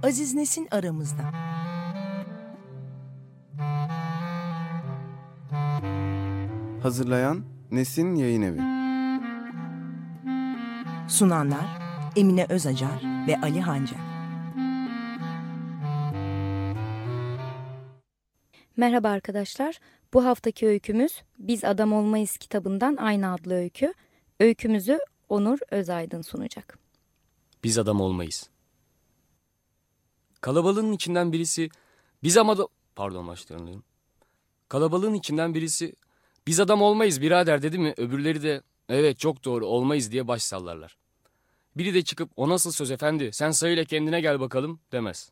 Aziz Nesin aramızda. Hazırlayan Nesin Yayınevi. Sunanlar Emine Özacar ve Ali Hancar. Merhaba arkadaşlar. Bu haftaki öykümüz Biz Adam Olmayız kitabından aynı adlı öykü. Öykümüzü Onur Özaydın sunacak. Biz adam olmayız. Kalabalığın içinden birisi Kalabalığın içinden birisi biz adam olmayız birader dedi mi öbürleri de evet çok doğru olmayız diye baş sallarlar. Biri de çıkıp o nasıl söz efendi sen sayıyla kendine gel bakalım demez.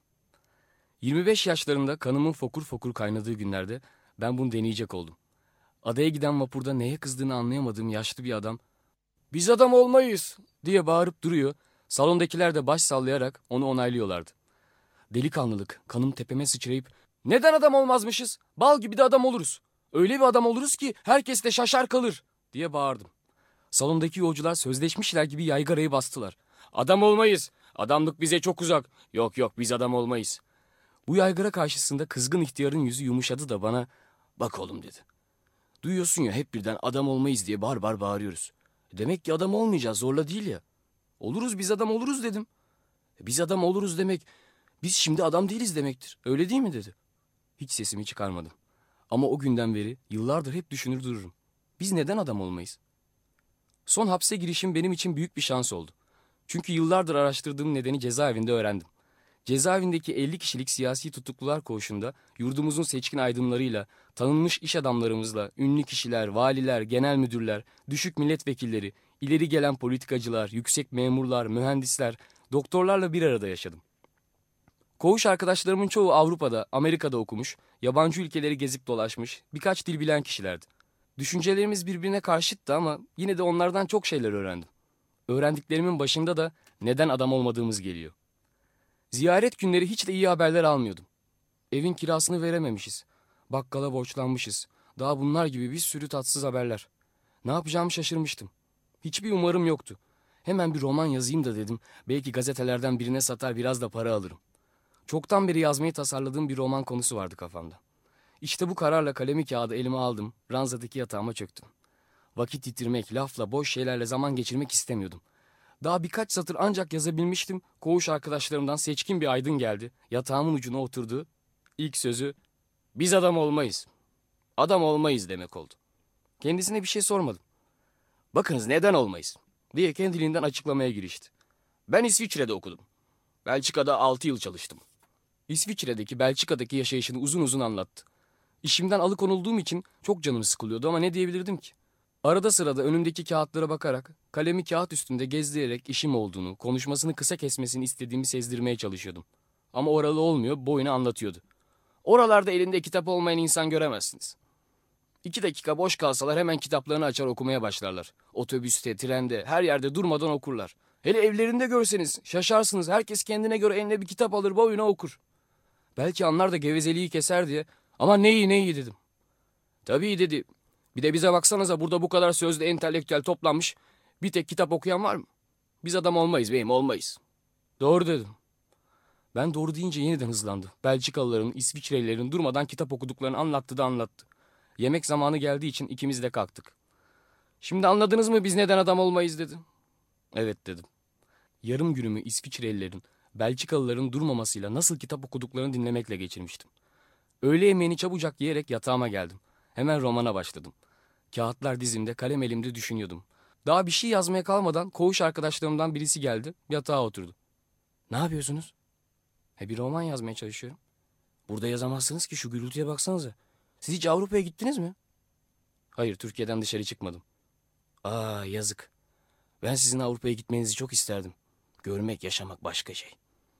25 yaşlarında kanımın fokur fokur kaynadığı günlerde ben bunu deneyecek oldum. Adaya giden vapurda neye kızdığını anlayamadığım yaşlı bir adam biz adam olmayız diye bağırıp duruyor. Salondakiler de baş sallayarak onu onaylıyorlardı. Delikanlılık kanım tepeme sıçrayıp neden adam olmazmışız? Bal gibi de adam oluruz. Öyle bir adam oluruz ki herkes de şaşar kalır diye bağırdım. Salondaki yolcular sözleşmişler gibi yaygarayı bastılar. Adam olmayız. Adamlık bize çok uzak. Yok biz adam olmayız. Bu yaygara karşısında kızgın ihtiyarın yüzü yumuşadı da bana bak oğlum dedi. Duyuyorsun ya hep birden adam olmayız diye bağırıyoruz. Demek ki adam olmayacağız zorla değil ya. Oluruz biz adam oluruz dedim. Biz adam oluruz demek biz şimdi adam değiliz demektir. Öyle değil mi dedi. Hiç sesimi çıkarmadım. Ama o günden beri yıllardır hep düşünür dururum. Biz neden adam olmayız? Son hapse girişim benim için büyük bir şans oldu. Çünkü yıllardır araştırdığım nedeni cezaevinde öğrendim. Cezaevindeki 50 kişilik siyasi tutuklular koğuşunda yurdumuzun seçkin aydınlarıyla, tanınmış iş adamlarımızla, ünlü kişiler, valiler, genel müdürler, düşük milletvekilleri, ileri gelen politikacılar, yüksek memurlar, mühendisler, doktorlarla bir arada yaşadım. Koğuş arkadaşlarımın çoğu Avrupa'da, Amerika'da okumuş, yabancı ülkeleri gezip dolaşmış, birkaç dil bilen kişilerdi. Düşüncelerimiz birbirine karşıttı ama yine de onlardan çok şeyler öğrendim. Öğrendiklerimin başında da neden adam olmadığımız geliyor. Ziyaret günleri hiç de iyi haberler almıyordum. Evin kirasını verememişiz. Bakkala borçlanmışız. Daha bunlar gibi bir sürü tatsız haberler. Ne yapacağımı şaşırmıştım. Hiçbir umarım yoktu. Hemen bir roman yazayım da dedim. Belki gazetelerden birine satar biraz da para alırım. Çoktan beri yazmayı tasarladığım bir roman konusu vardı kafamda. İşte bu kararla kalemi kağıdı elime aldım. Ranzadaki yatağıma çöktüm. Vakit yitirmek, lafla, boş şeylerle zaman geçirmek istemiyordum. Daha birkaç satır ancak yazabilmiştim. Koğuş arkadaşlarımdan seçkin bir aydın geldi. Yatağımın ucuna oturdu. İlk sözü biz adam olmayız. Adam olmayız demek oldu. Kendisine bir şey sormadım. Bakınız neden olmayız diye kendiliğinden açıklamaya girişti. Ben İsviçre'de okudum. Belçika'da 6 yıl çalıştım. İsviçre'deki, Belçika'daki yaşayışını uzun uzun anlattı. İşimden alıkonulduğum için çok canım sıkılıyordu ama ne diyebilirdim ki? Arada sırada önümdeki kağıtlara bakarak, kalemi kağıt üstünde gezdirerek işim olduğunu, konuşmasını kısa kesmesini istediğimi sezdirmeye çalışıyordum. Ama oralı olmuyor, boyuna anlatıyordu. Oralarda elinde kitap olmayan insan göremezsiniz. 2 dakika boş kalsalar hemen kitaplarını açar okumaya başlarlar. Otobüste, trende, her yerde durmadan okurlar. Hele evlerinde görseniz şaşarsınız. Herkes kendine göre eline bir kitap alır boyuna okur. Belki anlar da gevezeliği keser diye. Ama ne iyi dedim. Tabii dedi. Bir de bize baksanıza burada bu kadar sözde entelektüel toplanmış. Bir tek kitap okuyan var mı? Biz adam olmayız beyim olmayız. Doğru dedim. Ben doğru deyince yeniden hızlandı. Belçikalıların, İsviçrelilerin durmadan kitap okuduklarını anlattı. Yemek zamanı geldiği için ikimiz de kalktık. Şimdi anladınız mı biz neden adam olmayız dedi. Evet dedim. Yarım günümü İsviçrelilerin, Belçikalıların durmamasıyla nasıl kitap okuduklarını dinlemekle geçirmiştim. Öğle yemeğini çabucak yiyerek yatağıma geldim. Hemen romana başladım. Kağıtlar dizimde, kalem elimde düşünüyordum. Daha bir şey yazmaya kalmadan koğuş arkadaşlarımdan birisi geldi, yatağa oturdu. Ne yapıyorsunuz? Bir roman yazmaya çalışıyorum. Burada yazamazsınız ki şu gürültüye baksanıza. Siz hiç Avrupa'ya gittiniz mi? Hayır, Türkiye'den dışarı çıkmadım. Yazık. Ben sizin Avrupa'ya gitmenizi çok isterdim. Görmek, yaşamak başka şey.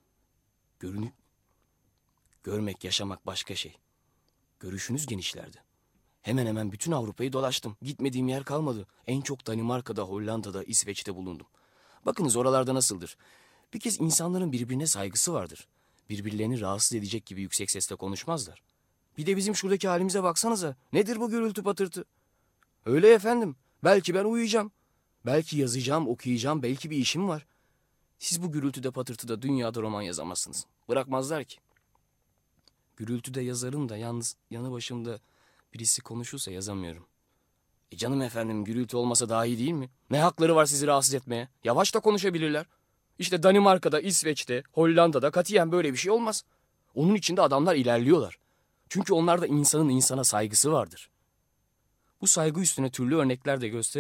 Görmek, yaşamak başka şey. Görüşünüz genişlerdi. Hemen hemen bütün Avrupa'yı dolaştım. Gitmediğim yer kalmadı. En çok Danimarka'da, Hollanda'da, İsveç'te bulundum. Bakınız oralarda nasıldır? Bir kez insanların birbirine saygısı vardır. Birbirlerini rahatsız edecek gibi yüksek sesle konuşmazlar. Bir de bizim şuradaki halimize baksanıza. Nedir bu gürültü patırtı? Öyle efendim. Belki ben uyuyacağım. Belki yazacağım, okuyacağım. Belki bir işim var. Siz bu gürültüde patırtıda dünyada roman yazamazsınız. Bırakmazlar ki. Gürültüde yazarım da yalnız yanı başımda birisi konuşursa yazamıyorum. Canım efendim, gürültü olmasa daha iyi değil mi? Ne hakları var sizi rahatsız etmeye? Yavaş da konuşabilirler. İşte Danimarka'da, İsveç'te, Hollanda'da katiyen böyle bir şey olmaz. Onun için de adamlar ilerliyorlar. Çünkü onlarda insanın insana saygısı vardır. Bu saygı üstüne türlü örnekler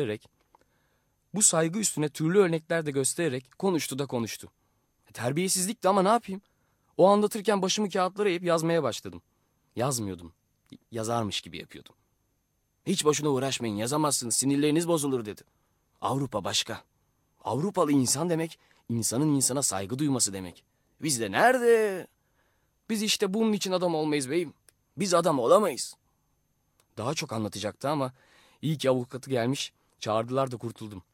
de göstererek konuştu da konuştu. Terbiyesizlikti ama ne yapayım? O anlatırken başımı kağıtlara eğip yazmaya başladım. Yazmıyordum. Yazarmış gibi yapıyordum. Hiç boşuna uğraşmayın, yazamazsınız, sinirleriniz bozulur dedi. Avrupa başka. Avrupalı insan demek, insanın insana saygı duyması demek. Biz de nerede? Biz işte bunun için adam olmayız beyim. Biz adam olamayız. Daha çok anlatacaktı ama iyi ki avukatı gelmiş, çağırdılar da kurtuldum.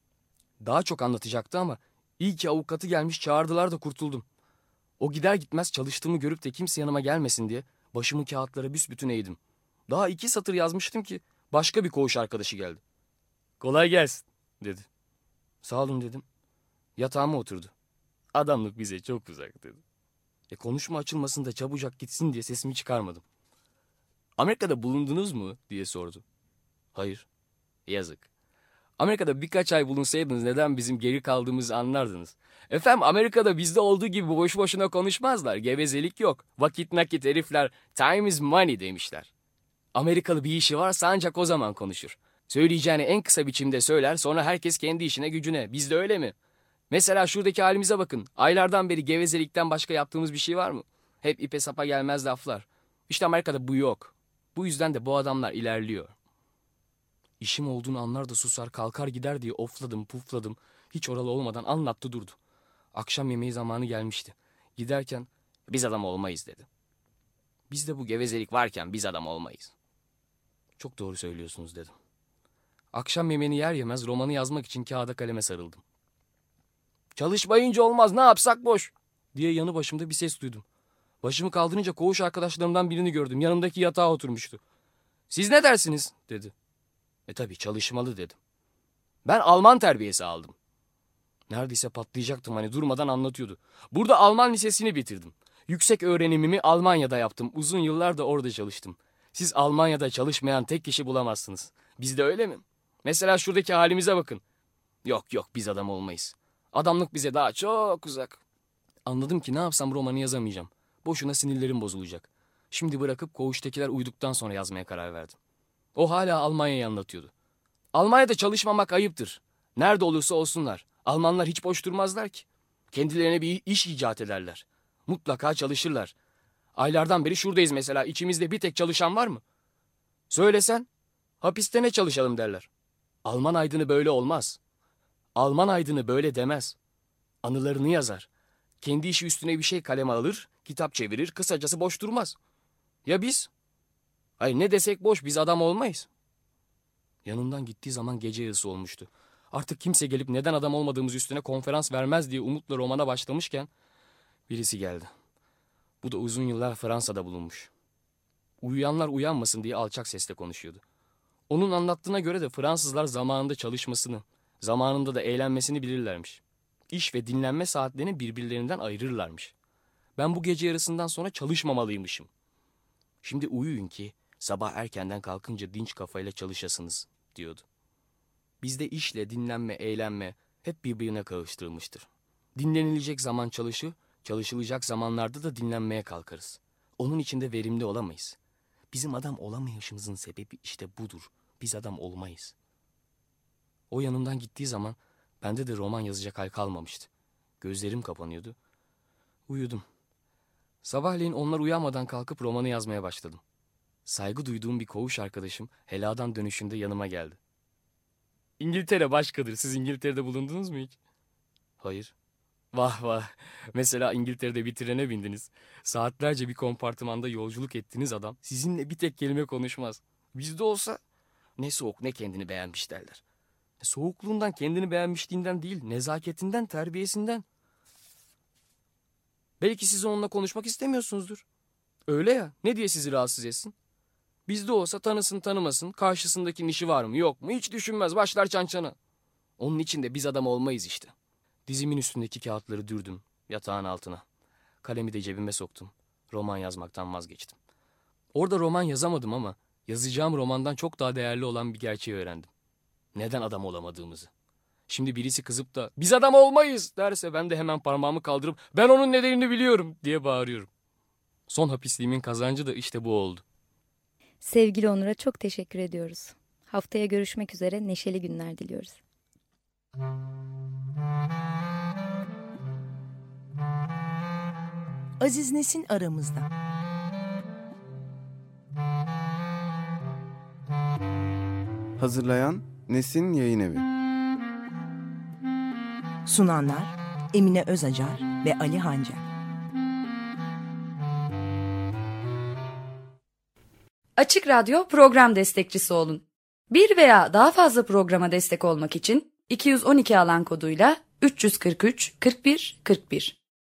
O gider gitmez çalıştığımı görüp de kimse yanıma gelmesin diye başımı kağıtlara büsbütün eğdim. Daha 2 satır yazmıştım ki başka bir koğuş arkadaşı geldi. Kolay gelsin dedi. Sağ olun dedim. Yatağıma oturdu. Adamlık bize çok uzak dedi. Konuşma açılmasın da çabucak gitsin diye sesimi çıkarmadım. Amerika'da bulundunuz mu diye sordu. Hayır. Yazık. Amerika'da birkaç ay bulunsaydınız neden bizim geri kaldığımızı anlardınız. Efendim, Amerika'da bizde olduğu gibi boş boşuna konuşmazlar. Gevezelik yok. Vakit nakit herifler, time is money demişler. Amerikalı bir işi varsa ancak o zaman konuşur. Söyleyeceğini en kısa biçimde söyler, sonra herkes kendi işine gücüne. Bizde öyle mi? Mesela şuradaki halimize bakın. Aylardan beri gevezelikten başka yaptığımız bir şey var mı? Hep ipe sapa gelmez laflar. İşte Amerika'da bu yok. Bu yüzden de bu adamlar ilerliyor. İşim olduğunu anlar da susar, kalkar gider diye ofladım pufladım. Hiç oralı olmadan anlattı durdu. Akşam yemeği zamanı gelmişti. Giderken biz adam olmayız dedi. Bizde bu gevezelik varken biz adam olmayız. Çok doğru söylüyorsunuz dedim. Akşam yemeğini yer yemez romanı yazmak için kağıda kaleme sarıldım. Çalışmayınca olmaz, ne yapsak boş diye yanı başımda bir ses duydum. Başımı kaldırınca koğuş arkadaşlarımdan birini gördüm. Yanımdaki yatağa oturmuştu. Siz ne dersiniz dedi. Tabii çalışmalı dedim. Ben Alman terbiyesi aldım. Neredeyse patlayacaktım, hani durmadan anlatıyordu. Burada Alman lisesini bitirdim. Yüksek öğrenimimi Almanya'da yaptım. Uzun yıllar da orada çalıştım. Siz Almanya'da çalışmayan tek kişi bulamazsınız. Bizde öyle mi? Mesela şuradaki halimize bakın. Yok biz adam olmayız. Adamlık bize daha çok uzak. Anladım ki ne yapsam romanı yazamayacağım. Boşuna sinirlerim bozulacak. Şimdi bırakıp koğuştakiler uyuduktan sonra yazmaya karar verdim. O hala Almanya'yı anlatıyordu. Almanya'da çalışmamak ayıptır. Nerede olursa olsunlar. Almanlar hiç boş durmazlar ki. Kendilerine bir iş icat ederler. Mutlaka çalışırlar. Aylardan beri şuradayız mesela. İçimizde bir tek çalışan var mı? Söylesen, hapiste ne çalışalım derler. Alman aydını böyle olmaz. Alman aydını böyle demez. Anılarını yazar. Kendi işi üstüne bir şey kaleme alır, kitap çevirir, kısacası boş durmaz. Ya biz? Hayır, ne desek boş, biz adam olmayız. Yanından gittiği zaman gece yarısı olmuştu. Artık kimse gelip neden adam olmadığımız üstüne konferans vermez diye umutla romana başlamışken birisi geldi. Bu da uzun yıllar Fransa'da bulunmuş. Uyuyanlar uyanmasın diye alçak sesle konuşuyordu. Onun anlattığına göre de Fransızlar zamanında çalışmasını, zamanında da eğlenmesini bilirlermiş. İş ve dinlenme saatlerini birbirlerinden ayırırlarmış. Ben bu gece yarısından sonra çalışmamalıymışım. Şimdi uyuyun ki sabah erkenden kalkınca dinç kafayla çalışasınız diyordu. Bizde işle dinlenme, eğlenme hep birbirine karıştırılmıştır. Dinlenilecek zaman çalışır, çalışılacak zamanlarda da dinlenmeye kalkarız. Onun için de verimli olamayız. Bizim adam olamayışımızın sebebi işte budur. Biz adam olmayız. O yanımdan gittiği zaman bende de roman yazacak hal kalmamıştı. Gözlerim kapanıyordu. Uyudum. Sabahleyin onlar uyanmadan kalkıp romanı yazmaya başladım. Saygı duyduğum bir koğuş arkadaşım heladan dönüşünde yanıma geldi. İngiltere başkadır. Siz İngiltere'de bulundunuz mu hiç? Hayır. Vah. Mesela İngiltere'de bir trene bindiniz. Saatlerce bir kompartımanda yolculuk ettiğiniz adam sizinle bir tek kelime konuşmaz. Bizde olsa ne soğuk ne kendini beğenmiş derler. Soğukluğundan, kendini beğenmişliğinden değil, nezaketinden, terbiyesinden. Belki siz onunla konuşmak istemiyorsunuzdur. Öyle ya, ne diye sizi rahatsız etsin? Bizde olsa tanısın tanımasın, karşısındaki işi var mı yok mu hiç düşünmez, başlar çançana. Onun için de biz adam olmayız işte. Dizimin üstündeki kağıtları dürdüm yatağın altına. Kalemi de cebime soktum. Roman yazmaktan vazgeçtim. Orada roman yazamadım ama yazacağım romandan çok daha değerli olan bir gerçeği öğrendim. Neden adam olamadığımızı. Şimdi birisi kızıp da biz adam olmayız derse ben de hemen parmağımı kaldırıp ben onun nedenini biliyorum diye bağırıyorum. Son hapisliğimin kazancı da işte bu oldu. Sevgili Onur'a çok teşekkür ediyoruz. Haftaya görüşmek üzere, neşeli günler diliyoruz. Aziz Nesin aramızda. Hazırlayan Nesin Yayınevi. Sunanlar Emine Özacar ve Ali Hancar. Açık Radyo program destekçisi olun. Bir veya daha fazla programa destek olmak için 212 alan koduyla 343 41 41